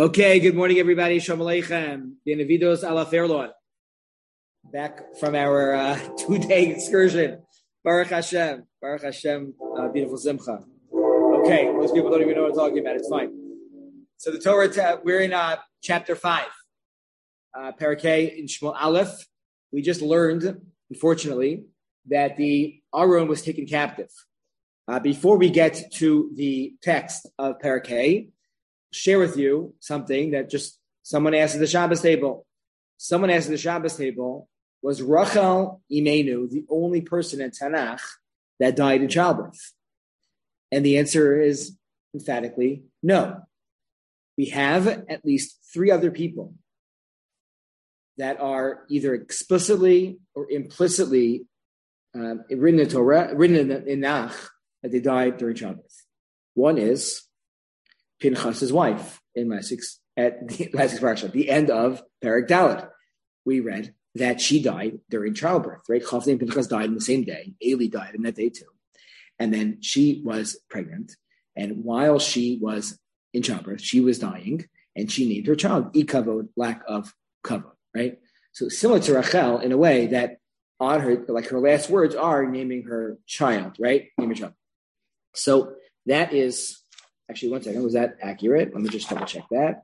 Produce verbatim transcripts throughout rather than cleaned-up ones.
Okay, good morning, everybody. Shalom Aleichem. Bienvenidos a la Fairlawn. Back from our uh, two-day excursion. Baruch Hashem. Baruch Hashem. Uh, beautiful Simcha. Okay, most people don't even know what I'm talking about. It's fine. So the Torah, ta- we're in uh, chapter five. Uh, Parakeh in Shmuel Aleph. We just learned, unfortunately, that the Aron was taken captive. Uh, before we get to the text of Parakeh, share with you something that just someone asked at the Shabbos table. Someone asked at the Shabbos table, was Rachel Imenu the only person in Tanakh that died in childbirth? And the answer is emphatically no. We have at least three other people that are either explicitly or implicitly um, written in Torah, written in, in Nach, that they died during childbirth. One is Pinchas's wife in last week's at the last week's parsha, at the end of Perek Dalet. We read that she died during childbirth, right? Chafni and Pinchas died on the same day. Eli died on that day too. And then she was pregnant. And while she was in childbirth, she was dying, and she named her child Ikavod, lack of kavod, right? So similar to Rachel in a way that on her, like her last words are naming her child, right? Name her child. So that is. Actually, one second. Was that accurate? Let me just double check that.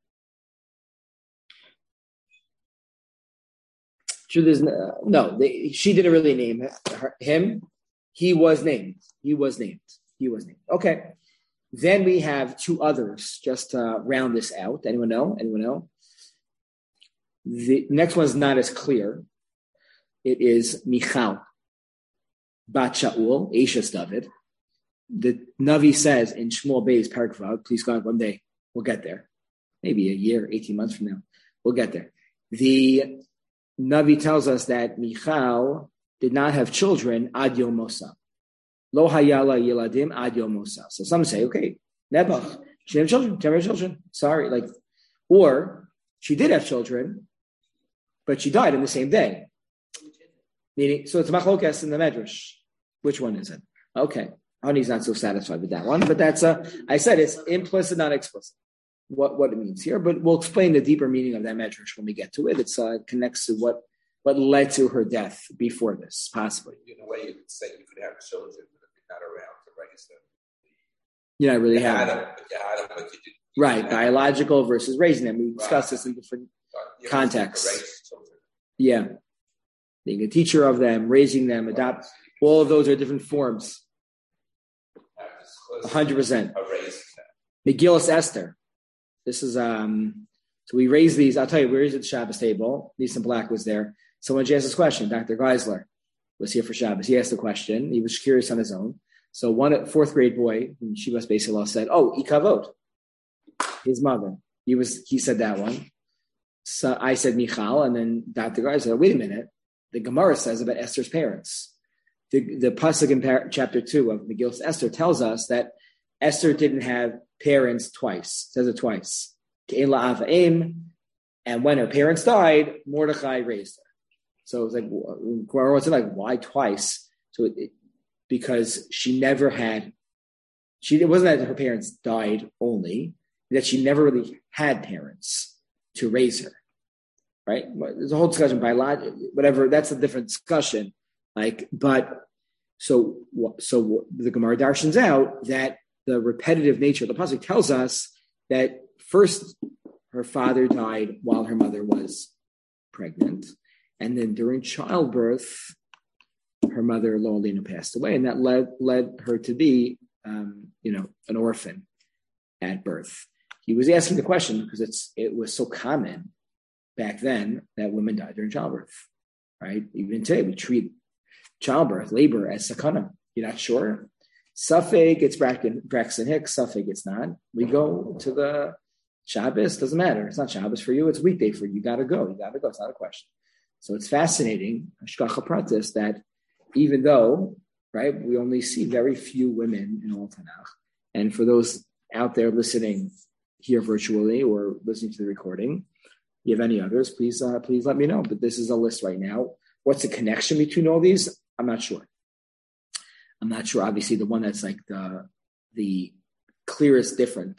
Truth is, no, no they, she didn't really name her, him. He was named. He was named. He was named. Okay. Then we have two others just to round this out. Anyone know? Anyone know? The next one is not as clear. It is Michal Bat Shaul, Eishes David. The Navi says in Shmuel Bey's Perek Vav, please God, one day we'll get there. Maybe a year, eighteen months from now, we'll get there. The Navi tells us that Michal did not have children ad yom mosa. Lo hayala yeladim ad yom mosa. So some say, okay, Nebuch, she didn't have children, she didn't have children. Sorry, like, or she did have children, but she died on the same day. Meaning, so it's machlokas in the Medrash. Which one is it? Okay. Honey's not so satisfied with that one, but that's a, I said it's implicit, not explicit, what, what it means here. But we'll explain the deeper meaning of that medrash when we get to it. It's uh, connects to what, what led to her death before this, possibly. In a way, you could say you could have children, but if you're not around to raise them. Yeah, I really you have. Had them, but you had them, but you didn't, you right, didn't biological them. Versus raising them. We discussed right. this in different you contexts. Yeah. Being a teacher of them, raising them, adopt, all of those are different forms. one hundred percent. Megillas Esther. This is, um, so we raised these. I'll tell you, we raised at the Shabbos table. Lisa Black was there. Someone just asked this question. Doctor Geisler was here for Shabbos. He asked the question. He was curious on his own. So one fourth grade boy, she was basically said, oh, Ikavod, his mother. He was, he said that one. So I said Michal, and then Doctor Geisler, wait a minute. The Gemara says about Esther's parents. The, the pasuk in par- chapter two of Megillas Esther tells us that Esther didn't have parents twice. It says it twice. And when her parents died, Mordechai raised her. So it's like, what's it like? Why twice? So it, it, because she never had. She it wasn't that her parents died only; that she never really had parents to raise her. Right? There's a whole discussion biology, whatever. That's a different discussion. Like, but so so the Gemara darshans out that the repetitive nature of the pasuk tells us that first her father died while her mother was pregnant, and then during childbirth, her mother Lolina passed away, and that led led her to be, um, you know, an orphan at birth. He was asking the question because it's it was so common back then that women died during childbirth, right? Even today, we treat childbirth, labor as sakana. You're not sure? Safek, it's Braxton, Braxton Hicks. Safek, it's not. We go to the Shabbos. Doesn't matter. It's not Shabbos for you. It's a weekday for you. You got to go. You got to go. It's not a question. So it's fascinating, Hashgacha Pratis, that even though, right, we only see very few women in all Tanakh. And for those out there listening here virtually or listening to the recording, you have any others, please, uh, please let me know. But this is a list right now. What's the connection between all these? I'm not sure. I'm not sure. Obviously, the one that's like the the clearest different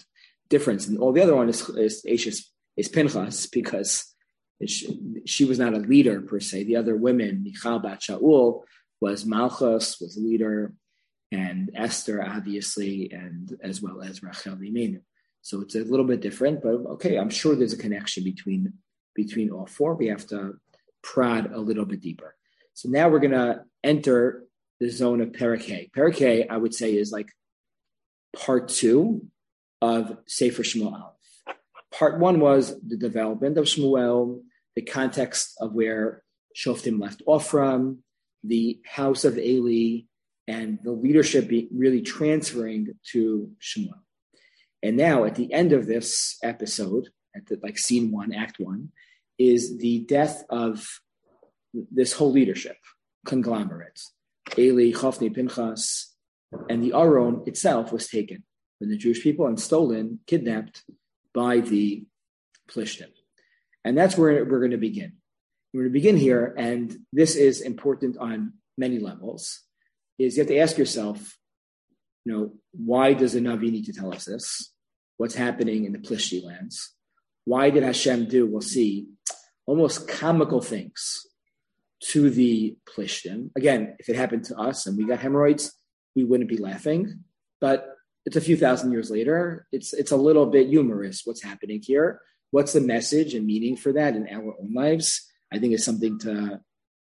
difference. And all the other one is is is, is Pinchas, because she, she was not a leader per se. The other women, Michal bat Shaul, was Malchus, was a leader, and Esther, obviously, and as well as Rachel Imenu. So it's a little bit different, but okay, I'm sure there's a connection between between all four. We have to prod a little bit deeper. So now we're going to enter the zone of Perek. Perek, I would say, is like part two of Sefer Shmuel. Part one was the development of Shmuel, the context of where Shoftim left off from, the house of Eli, and the leadership be really transferring to Shmuel. And now at the end of this episode, at the, like scene one, act one, is the death of this whole leadership conglomerate. Eli, Chofni, Pinchas, and the Aron itself was taken from the Jewish people and stolen, kidnapped by the Plishtim. And that's where we're going to begin. We're going to begin here, and this is important on many levels, is you have to ask yourself, you know, why does the Navi need to tell us this? What's happening in the Plishti lands? Why did Hashem do, we'll see, almost comical things to the Plishtim? Again, if it happened to us and we got hemorrhoids, we wouldn't be laughing. But it's a few thousand years later. It's it's a little bit humorous what's happening here. What's the message and meaning for that in our own lives? I think it's something to,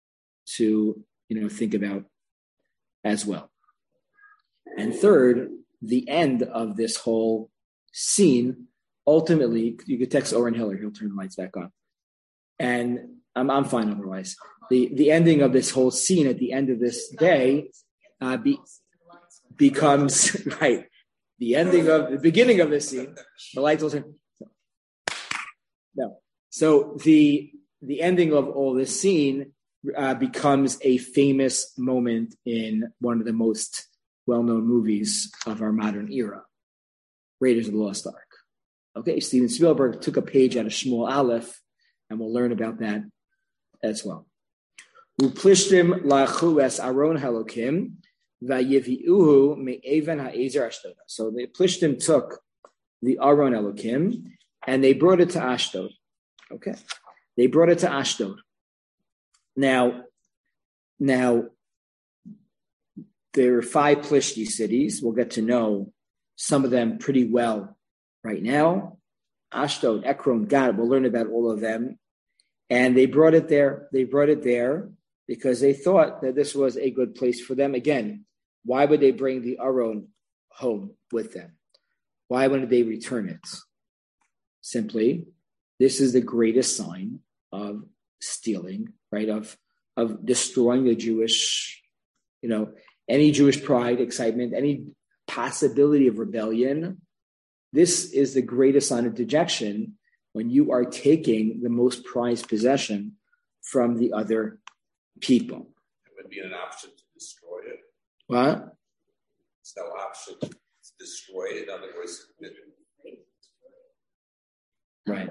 to you know, think about as well. And third, the end of this whole scene, ultimately, you could text Oren Hiller, he'll turn the lights back on. And I'm I'm fine otherwise. The the ending of this whole scene at the end of this day uh, be, becomes, right, the ending of, the beginning of this scene, the lights will turn. No. So the the ending of all this scene uh, becomes a famous moment in one of the most well-known movies of our modern era, Raiders of the Lost Ark. Okay, Steven Spielberg took a page out of Shmuel Aleph, and we'll learn about that as well. Uplishtim lachu es Aron Halokim vayiviuhu me'evan ha'ezer Ashdod. So the Plishtim took the Aron Elokim and they brought it to Ashdod. Okay, they brought it to Ashdod. Now, now there are five Plishti cities. We'll get to know some of them pretty well right now. Ashdod, Ekron, Gad. We'll learn about all of them. And they brought it there. They brought it there because they thought that this was a good place for them. Again, why would they bring the Aron home with them? Why wouldn't they return it? Simply, this is the greatest sign of stealing, right? Of of destroying the Jewish, you know, any Jewish pride, excitement, any possibility of rebellion. This is the greatest sign of dejection when you are taking the most prized possession from the other people. It would be an option to destroy it. What? It's no option to destroy it. In other words, right.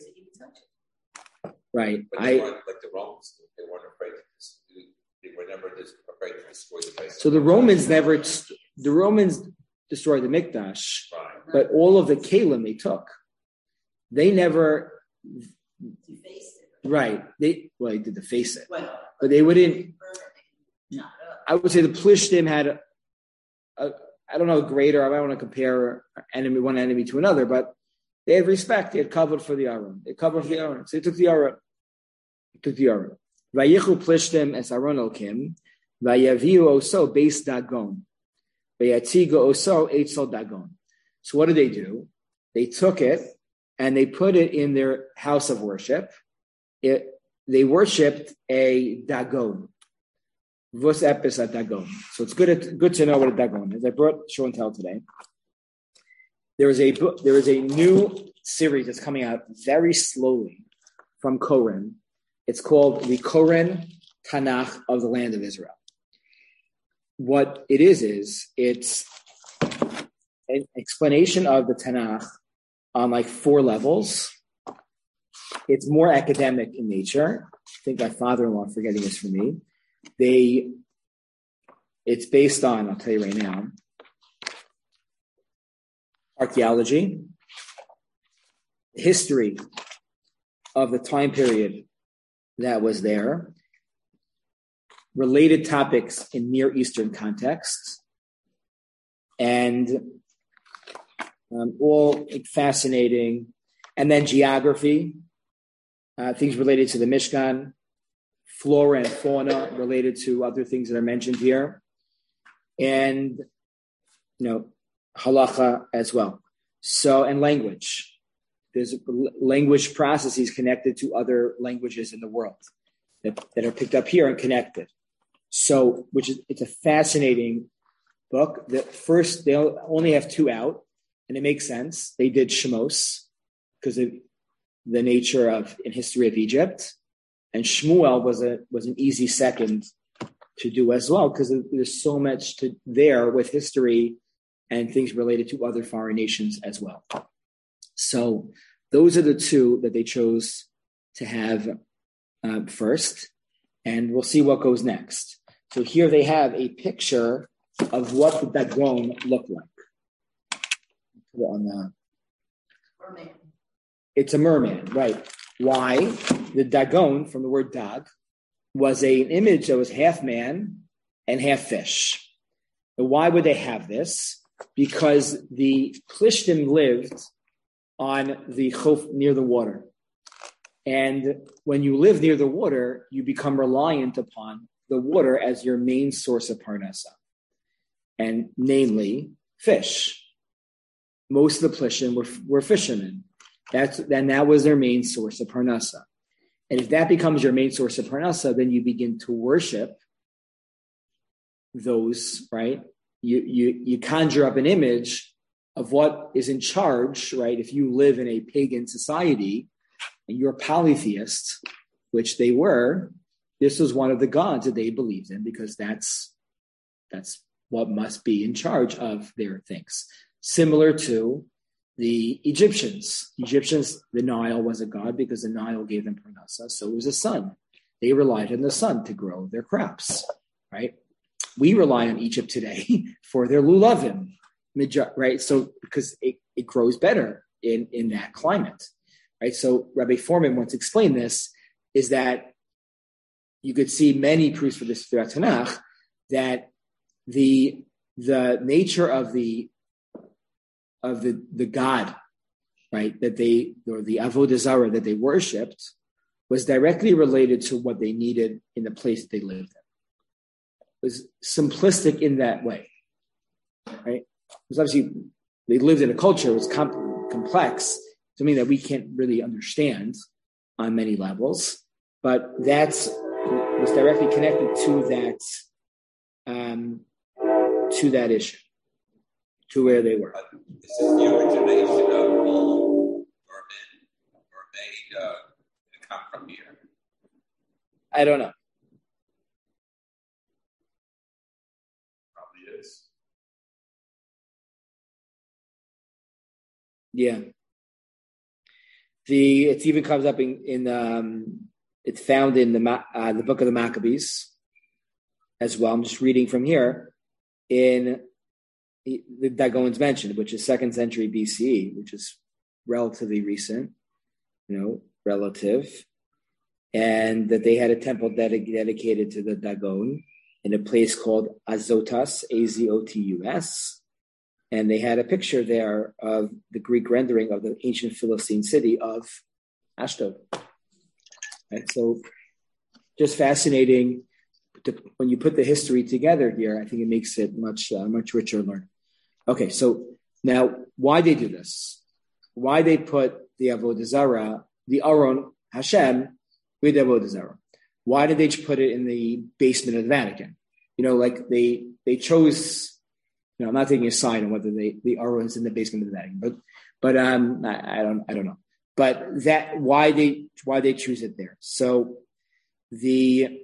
Right. But they I, weren't like the Romans. They weren't afraid to. They were never afraid to destroy the place. So the Romans never. The Romans destroyed the Mikdash, right. But all of the Kalim they took. They never. Right. They well, they did deface it, but they wouldn't. I would say the Plishtim had a, a I don't know, greater. I don't want to compare enemy one enemy to another, but they had respect. They had covered for the Aron. They covered for the Aron. So they took the Aron. They took the Aron. Vayichu Plishtim es Aron Elkim. Vayaviu oso beis Dagon. Vayatzigo oso eitzol Dagon. So what did they do? They took it and they put it in their house of worship. It, they worshipped a Dagon. Vos epis at Dagon. So it's good, good to know what a Dagon is. I brought show and tell today. There is a book, there is a new series that's coming out very slowly from Koren. It's called the Koren Tanakh of the Land of Israel. What it is is it's an explanation of the Tanakh on like four levels. It's more academic in nature. I think my father-in-law forgetting this for me. They, it's based on, I'll tell you right now, archaeology, history of the time period that was there, related topics in Near Eastern contexts, and um, all fascinating. And then geography, uh, things related to the Mishkan, flora and fauna related to other things that are mentioned here, and you know, halacha as well. So, and language. There's language processes connected to other languages in the world that, that are picked up here and connected. So, which is, it's a fascinating book. The first, they only have two out, and it makes sense. They did Shemos because of the nature of in history of Egypt, and Shmuel was a was an easy second to do as well because there's so much to there with history and things related to other foreign nations as well. So those are the two that they chose to have um, first, and we'll see what goes next. So here they have a picture of what the Dagon looked like. Put it on the. Merman. It's a merman, right? Why? The Dagon, from the word dag, was a, an image that was half man and half fish. And why would they have this? Because the Plishtim lived on the chof near the water. And when you live near the water, you become reliant upon the water as your main source of parnasa, and namely fish. Most of the Plishtim were, were fishermen. That's then that was their main source of parnasa. And if that becomes your main source of parnasa, then you begin to worship those, right? You you you conjure up an image of what is in charge, right? If you live in a pagan society and you're polytheist, which they were, this was one of the gods that they believed in because that's that's what must be in charge of their things. Similar to the Egyptians. Egyptians, the Nile was a god because the Nile gave them parnasa, so it was a sun. They relied on the sun to grow their crops, right? We rely on Egypt today for their lulavim, right? So because it, it grows better in, in that climate, right? So Rabbi Foreman once explained this, is that you could see many proofs for this throughout Tanakh, that the the nature of the of the, the God, right, that they, or the Avodah Zarah that they worshipped, was directly related to what they needed in the place that they lived in. It was simplistic in that way, right? Because obviously they lived in a culture that was com- complex, something that we can't really understand on many levels, but that's was directly connected to that, um, to that issue, to where they were. This is the origination of the mermaid, mermaid uh, that come from here. I don't know. Probably is. Yeah. The it even comes up in, in um, it's found in the uh, the book of the Maccabees as well. I'm just reading from here in the Dagon's mentioned, which is second century B C E, which is relatively recent, you know, relative, and that they had a temple dedic- dedicated to the Dagon in a place called Azotus, A Z O T U S, and they had a picture there of the Greek rendering of the ancient Philistine city of Ashdod. Right, so just fascinating. To, when you put the history together here, I think it makes it much uh, much richer learning. Okay, so now why they do this? Why they put the Avodah Zarah, the Aron Hashem, with the Avodah Zarah? Why did they put it in the basement of the Vatican? You know, like they they chose. You know, I'm not taking a side on whether they the Aron's in the basement of the Vatican, but but um, I, I don't I don't know. But that why they why they choose it there? So the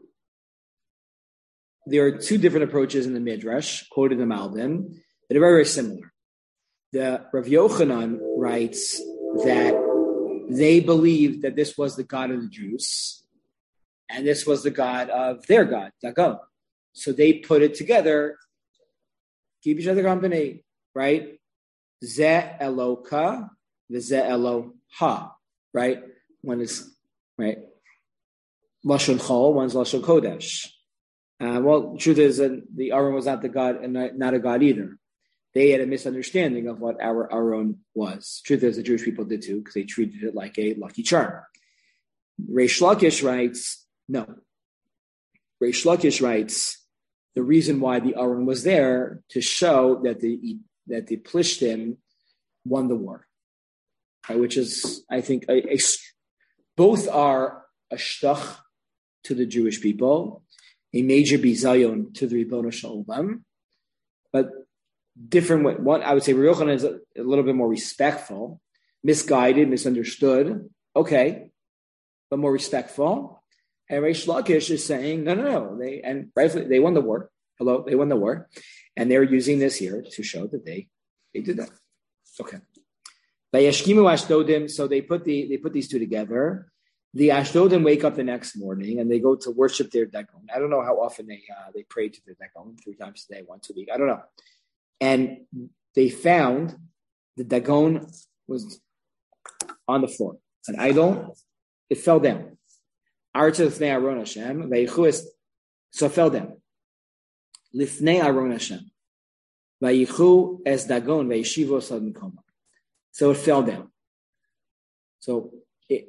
There are two different approaches in the Midrash, quoted in the Malbim, that are very, very similar. The Rav Yochanan writes that they believed that this was the God of the Jews, and this was the God of their God, Dagon. So they put it together, keep each other company, right? Ze Eloka v'zeh elo ha, right? One is, right, Lashon Chol, one's Lashon Kodesh. Uh, well, the truth is that the Aaron was not the God and not, not a God either. They had a misunderstanding of what our Aaron was. Truth is, the Jewish people did too, because they treated it like a lucky charm. Reish Lakish writes, no. Reish Lakish writes, the reason why the Aaron was there to show that the that the Plishtim won the war, right, which is, I think, a, a, both are a shtach to the Jewish people, a major bizayon to the Ribono Shel Olam, but different. One, I would say, Reb Yochanan is a, a little bit more respectful, misguided, misunderstood. Okay, but more respectful. And Reish Lakish is saying, no, no, no. They and rightfully they won the war. Hello, they won the war, and they're using this here to show that they they did that. Okay. Vayashkimu Ashdodim. So they put the they put these two together. The Ashdodim wake up the next morning and they go to worship their Dagon. I don't know how often they uh, they pray to their Dagon, three times a day, once a week. I don't know. And they found the Dagon was on the floor, an idol. It fell down. Lifnei Aron Hashem, so it fell down. Lifnei Aron Hashem, vayichu es Dagon vayishivo sad mikoma. So it fell down. So it.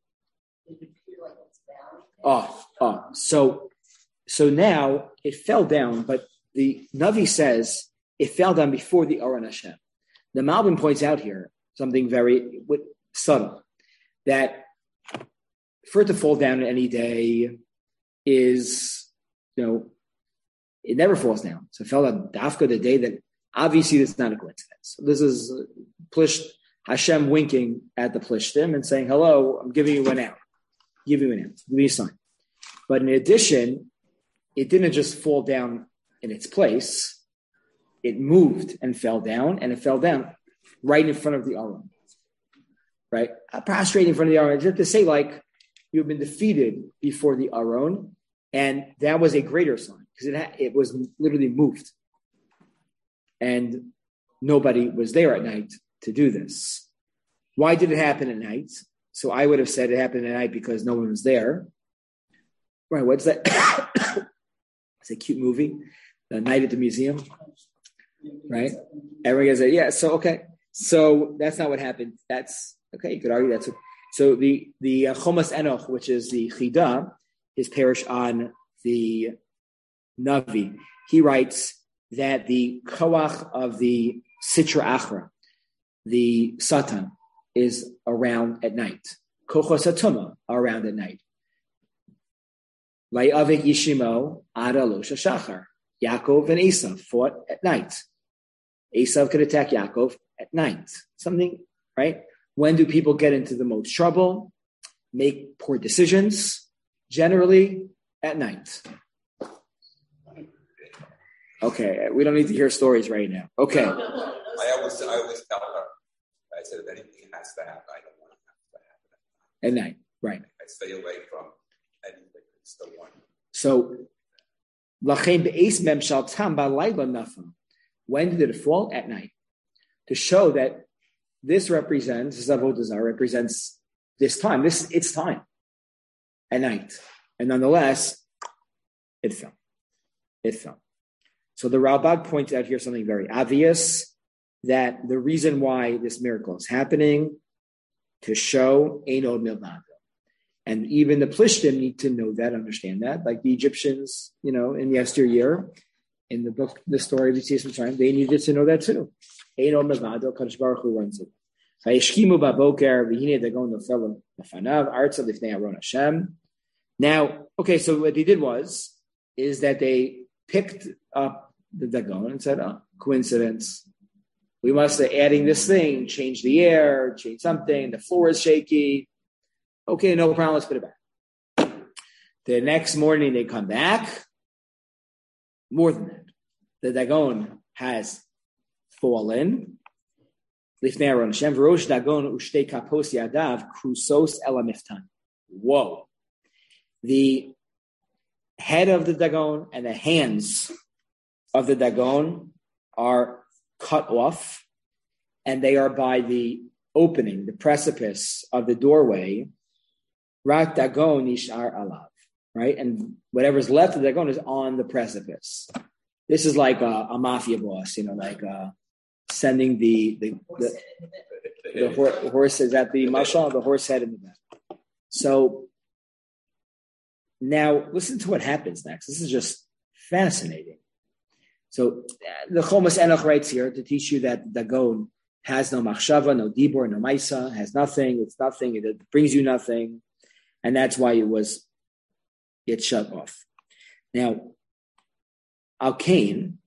Oh, oh. So, so now it fell down, but the Navi says it fell down before the Aron Hashem. The Malbim points out here something very subtle, that for it to fall down any day is, you know, it never falls down. So it fell down Dafka the day that obviously this is not a coincidence. This is Plish, Hashem winking at the Plishtim and saying, hello, I'm giving you an out. Give you an out. Give you a sign. But in addition, it didn't just fall down in its place. It moved and fell down, and it fell down right in front of the Aron. Right? Prostrate in front of the Aron. Just to say, like, you've been defeated before the Aron, and that was a greater sign because it ha- it was literally moved, and nobody was there at night to do this. Why did it happen at night? So I would have said it happened at night because no one was there. Right? What's that? It's a cute movie, The Night at the Museum. Right? Everyone gets it. Yeah. So okay. So that's not what happened. That's okay. You could argue that's. What, So the the uh, Chomas Enoch, which is the Chida, is parish on the Navi. He writes that the Koach of the Sitra Achra, the Satan, is around at night. Kochos Atuma are around at night. Vayavik Yishimo Ada Losha Shachar. Yaakov and Esav fought at night. Esav could attack Yaakov at night. Something, right? When do people get into the most trouble, make poor decisions? Generally, at night. Okay, we don't need to hear stories right now. Okay. I always, I always tell her, I said, if anything has to happen, I don't want it to happen at night, right. I stay away from anything that's the one. So, when did it fall? At night. To show that this represents, this Avodah Zarah represents this time, this it's time at night. And nonetheless, it fell. It fell. So the Ralbag points out here something very obvious, that the reason why this miracle is happening, to show Einod Milvado. And even the Plishtim need to know that, understand that, like the Egyptians, you know, in yesteryear, in the book, the story of Yetzias Mitzrayim, they needed to know that too. Einod Milvado, Kadosh Baruch Hu runs it. Vayishkimu baboker v'hine dagon nofel lefanav artza lifnei Aron Hashem. Now, okay, so what they did was, is that they picked up the dagon and said, oh, coincidence. We must have adding this thing, change the air, change something, the floor is shaky. Okay, no problem, let's put it back. The next morning they come back. More than that. The dagon has fallen. Lifnei Aron Hashem, v'rosh dagon u'shtei kapos yadav krusos ela miftan. Whoa. The head of the dagon and the hands of the dagon are cut off, and they are by the opening, the precipice of the doorway, Rak Dagon Nishar Alav, right? And whatever's left of the Dagon is on the precipice. This is like a, a mafia boss, you know, like uh, sending the the the, the, the, hor- the horse is at the mashal, the horse head in the back. So now listen to what happens next. This is just fascinating. So the Chomas Enoch writes here to teach you that Dagon has no machshava, no dibor, no maisa, has nothing. It's nothing. It brings you nothing, and that's why it was it shut off. Now, Al Kain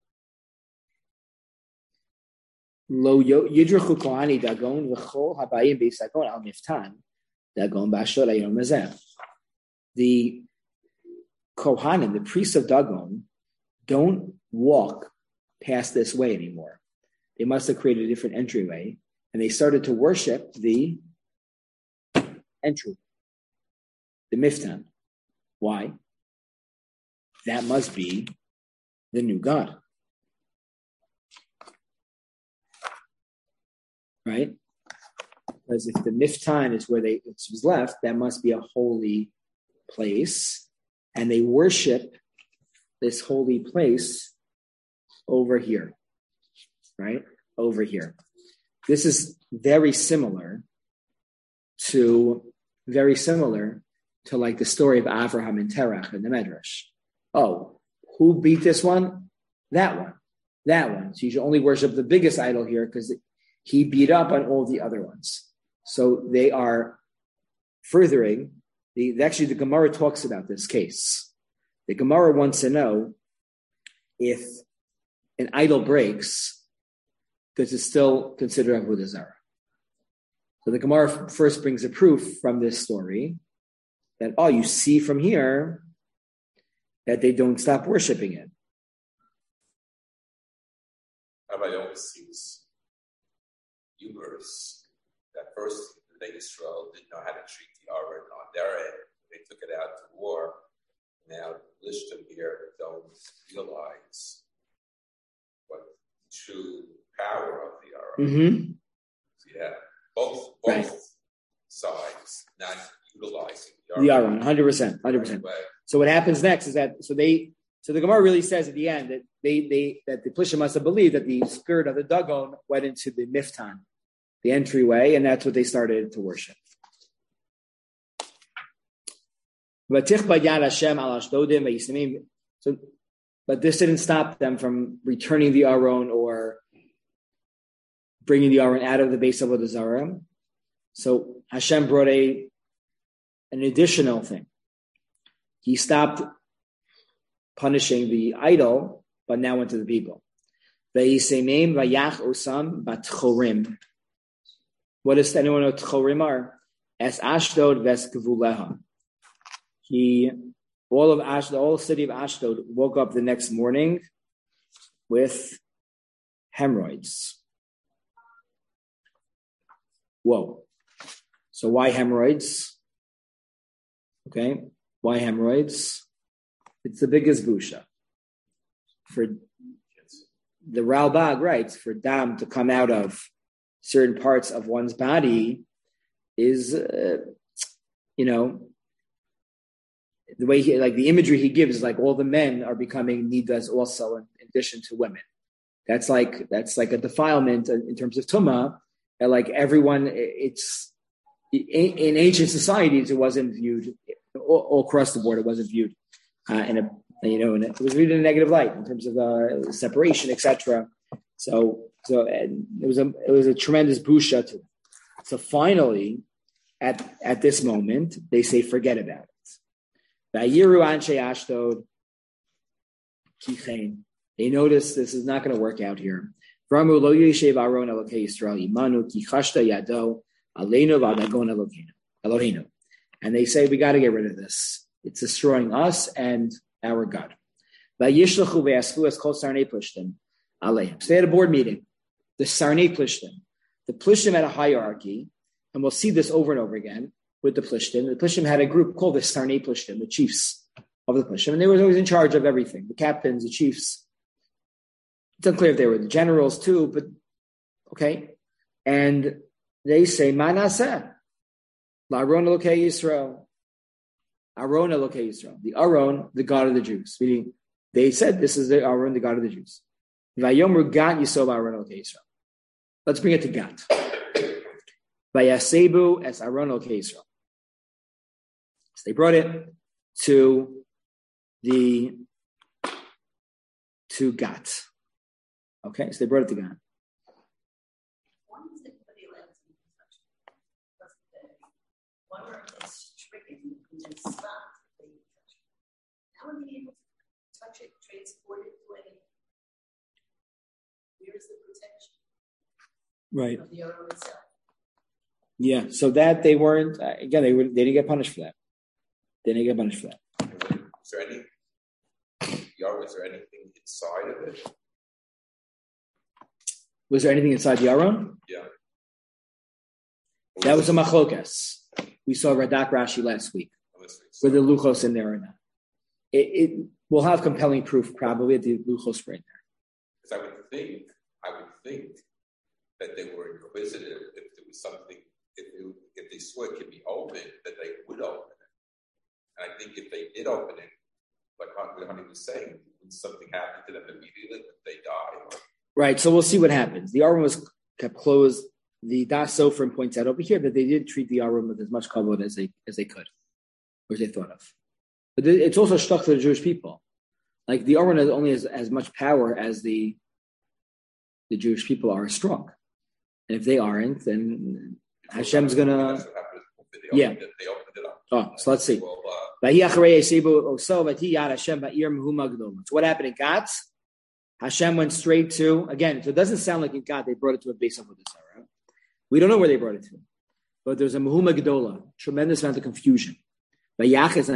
lo yidruchu kohani Dagon v'chol habayim beis Dagon al miftan Dagon b'ashor ayom hazeh. The Kohanim, the priests of Dagon, don't walk past this way anymore. They must have created a different entryway, and they started to worship the entry, the miftan. Why? That must be the new God. Right? Because if the miftan is where they it was left, that must be a holy place, and they worship this holy place over here, right? Over here. This is very similar to, very similar to like the story of Avraham and Terach in the Medrash. Oh, who beat this one? That one. That one. So you should only worship the biggest idol here because he beat up on all the other ones. So they are furthering, the, actually the Gemara talks about this case. The Gemara wants to know if an idol breaks, does it still consider Avodah Zarah? So the Gemara first brings a proof from this story that, oh, you see from here that they don't stop worshiping it. Rabbi always sees humorous that first the Israel didn't know how to treat the Aron on their end. They took it out to war. Now, Lishtim here don't realize what the true power of the Aron. Mm-hmm. Yeah, both both right. sides not utilizing the Aron. The Aron, one hundred percent, one hundred percent. So what happens next is that so they so the Gemara really says at the end that they they that the Plishtim must have believed that the skirt of the Dagon went into the Miftan, the entryway, and that's what they started to worship. So, but this didn't stop them from returning the Aron or bringing the Aron out of the base of Avodah Zarah. So Hashem brought a an additional thing. He stopped punishing the idol, but now went to the people. What does anyone know what Tchorim are? Es Ashdod ves Gevuleha. He, all of Ashdod, all the city of Ashdod woke up the next morning with hemorrhoids. Whoa. So why hemorrhoids? Okay. Why hemorrhoids? It's the biggest busha. For the Ralbag writes, for dam to come out of certain parts of one's body is, uh, you know, the way he, like the imagery he gives is like all the men are becoming nidas also in, in addition to women. That's like, that's like a defilement in, in terms of tumah. And like everyone, it's in, in ancient societies, it wasn't viewed all, all across the board. It wasn't viewed uh, in a, you know, in a, it was viewed in a negative light in terms of uh, separation, et cetera. So, so and it was a, it was a tremendous busha to it. So finally, at at this moment, they say, forget about it. Vayiru anshe Ashdod kichein. They notice this is not going to work out here. Vramu lo yishev Aron Elokei Yisrael imanu ki chashta yado aleinu v'adagon Elokeinu Eloheinu. And they say, we got to get rid of this. It's destroying us and our God. Vayishlechu ve'asku es kol sarnei plishtim aleim. So they had a board meeting. The sarnei plishtim. The plishtim had a hierarchy, and we'll see this over and over again with the plishtim. The plishtim had a group called the sarnei plishtim, the chiefs of the plishtim, and they were always in charge of everything. The captains, the chiefs. It's unclear if they were the generals too, but okay. And they say, Manaseh, La'aron Elokei Yisrael. Aron Elokei Yisrael. The Aron, the God of the Jews. Meaning, they said this is the Aron, the God of the Jews. Vayomer Gat Yisrael Aron Elokei Yisrael. Let's bring it to Gat. Vayasebu es Aron Elokei Yisrael. So they brought it to the to Gat. Okay, so they brought it to Gat. How are they able to touch it, transport it to any? Where's the protection? Right. Of the owner itself. Yeah. So that they weren't uh, again. They were. They didn't get punished for that. They didn't get punished for that. Was there any? Yar, was there anything inside of it? Was there anything inside the Aron? Yeah. That was a machlokas. We saw Radak Rashi last week. With the luchos in there or not. It, it will have compelling proof probably at the luchos right there. Because I would think, I would think that they were inquisitive if there was something, if it, if they saw it could be open, that they would open it. And I think if they did open it, like Honey was saying, would something happen to them immediately if they die? Or... Right. So we'll see what happens. The Aron was kept closed. The Das Sofrim points out over here that they did treat the Aron with as much kavod as they as they could. Or they thought of. But it's also stuck to the Jewish people. Like the Aron has only as, as much power as the the Jewish people are strong. And if they aren't, then Hashem's going to... Yeah. They opened it up. Oh, so let's see. Well, uh, so what happened in Gat? Hashem went straight to... Again, so it doesn't sound like in Gat they brought it to a base of this. We don't know where they brought it to. But there's a Mehuma Gedola, tremendous amount of confusion. They also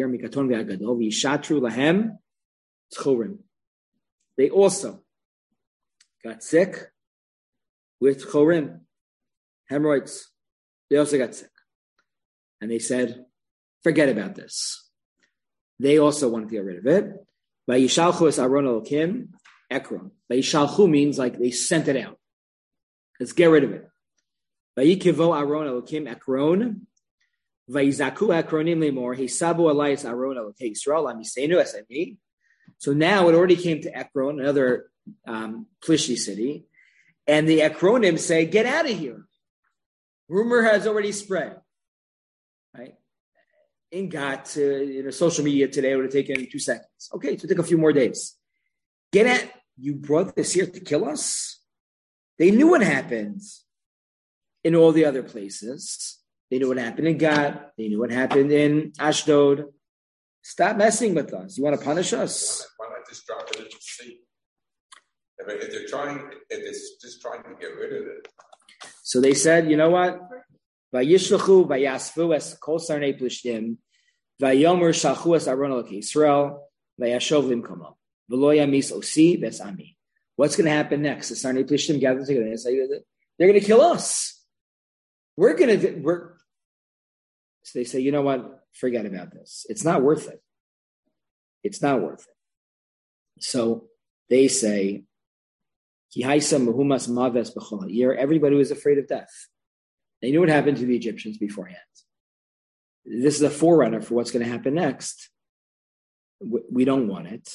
got sick with chorim, hemorrhoids. They also got sick. And they said, forget about this. They also wanted to get rid of it. Vayishalchu es Aron Elokim, Ekron. Vayishalchu means like they sent it out. Let's get rid of it. Vayikivo Aron Elokim, Ekron. Vayizaku Akronim lemor Hisabu Alayis Aron Elokei Yisrael Amisenu Esemi. So now it already came to Ekron, another um, Plishti city, and the Ekronim say, "Get out of here." Rumor has already spread. Right? In Gat, uh, you know, social media today would have taken two seconds. Okay, so it took a few more days. Get at you brought this here to kill us. They knew what happened in all the other places. They knew what happened in Gat. They knew what happened in Ashdod. Stop messing with us. You want to punish us? Why not just drop it in the sea? If, if they're trying, if they're just trying to get rid of it. So they said, you know what? Vayishlechu vayasvu es kol sarnei plishtim vayomer shalchu es Aron Elokei Yisrael vayashov limkomo v'lo yamis osi ves ami. What's going to happen next? The sarnei plishtim gather together and say they're going to kill us. We're going to we're. So they say, you know what? Forget about this. It's not worth it. It's not worth it. So they say, everybody was afraid of death. They knew what happened to the Egyptians beforehand. This is a forerunner for what's going to happen next. We don't want it.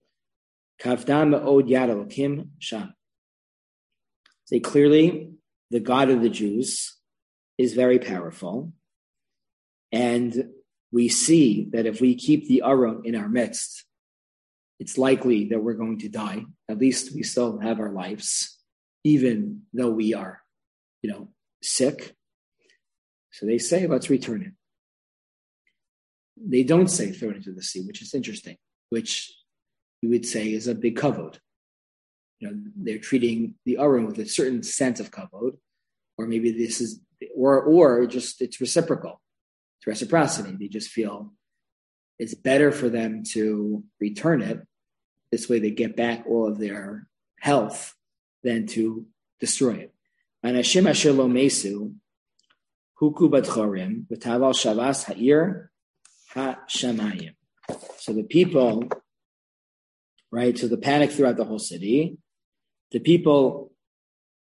Say clearly, the God of the Jews is very powerful. And we see that if we keep the Aron in our midst, it's likely that we're going to die. At least we still have our lives, even though we are, you know, sick. So they say, let's return it. They don't say throw it into the sea, which is interesting, which you would say is a big kavod. You know, they're treating the Aron with a certain sense of kavod, or maybe this is, or or just it's reciprocal. It's reciprocity. They just feel it's better for them to return it. This way they get back all of their health than to destroy it. Anashim asher lo mesu huku batchorim v'taval shavas ha'ir ha'shamayim. So the people, right, so the panic throughout the whole city. The people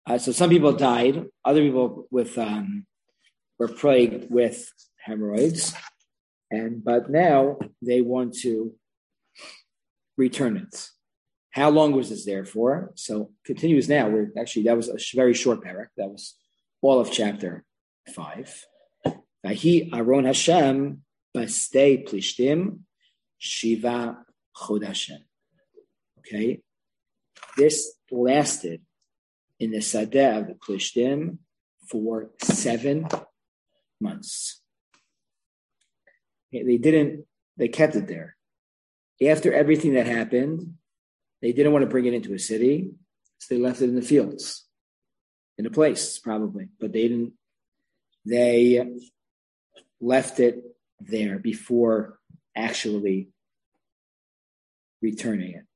Uh, so some people died. Other people with um, were plagued with hemorrhoids, and but now they want to return it. How long was this there for? So continues now. We're actually that was a very short parak. That was all of chapter five. Vahi Aron Hashem bastei plishtim shiva chodashem. Okay, this lasted in the sadeh of the plishtim for seven months. Okay, they didn't. They kept it there. After everything that happened, they didn't want to bring it into a city, so they left it in the fields, in a place probably. But they didn't. They left it there before actually returning it.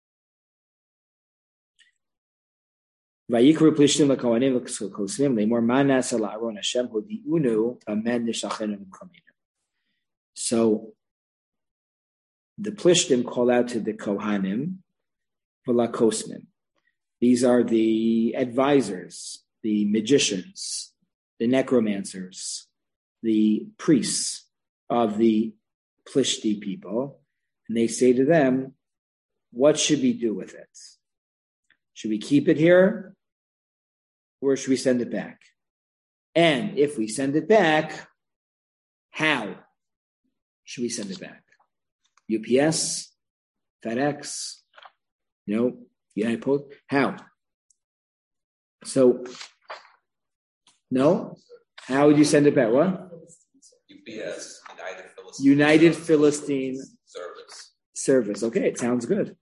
Vayikru plishtim l'kohanim l'kosim le'mor manas al'aron Hashem hodi'unu amen nishachenu l'kohanim. So the plishtim call out to the kohanim v'lakosmim. These are the advisors, the magicians, the necromancers, the priests of the Plishti people, and they say to them, what should we do with it? Should we keep it here, or should we send it back? And if we send it back, how should we send it back? U P S, FedEx, you know, United Post, how? So, no? How would you send it back? What? U P S, United Philistine. United Philistine Service. Service. Okay, it sounds good.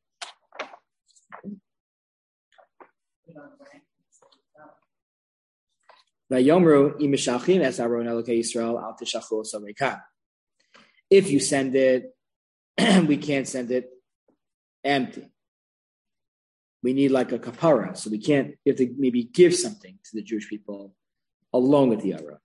If you send it, we can't send it empty. We need like a kapara, so we can't. You have to maybe give something to the Jewish people along with the Ara.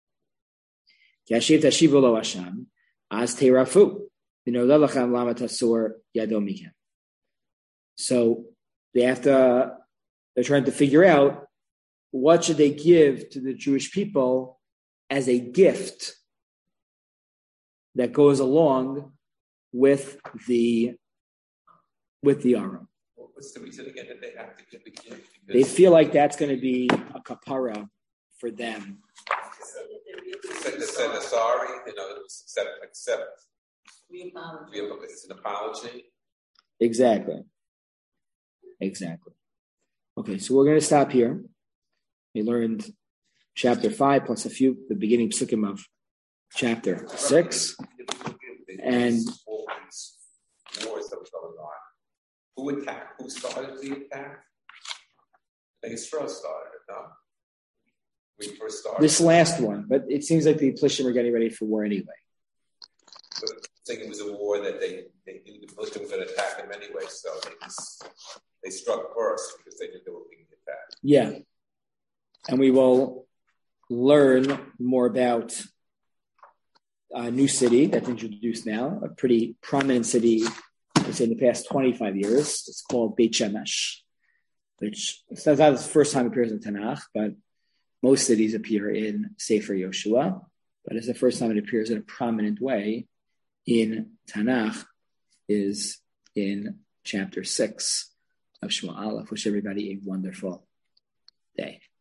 So they have to, they're trying to figure out what should they give to the Jewish people as a gift that goes along with the with the Ara. What's the reason again that they have to give a gift? They feel like that's going to be a kapara for them. To send a sorry, you know, it was accept, accept. It's an apology. Exactly. Exactly. Okay, so we're going to stop here. We learned chapter five plus a few, the beginning psukim of chapter six. And wars that were going on. Who attacked? Who started the attack? I think Israel started it, no? We first started. This last one, but it seems like the Plishtim are getting ready for war anyway. But I think it was a war that they, they knew the Plishtim were going to attack them anyway, so they just, they struck first because they knew they were being attacked. Yeah. And we will learn more about a new city that's introduced now, a pretty prominent city, I'd say in the past twenty-five years. It's called Beit Shemesh, which it's not the first time it appears in Tanakh, but most cities appear in Sefer Yoshua, but it's the first time it appears in a prominent way in Tanakh is in chapter six of Shema Aleph. Wish everybody a wonderful day.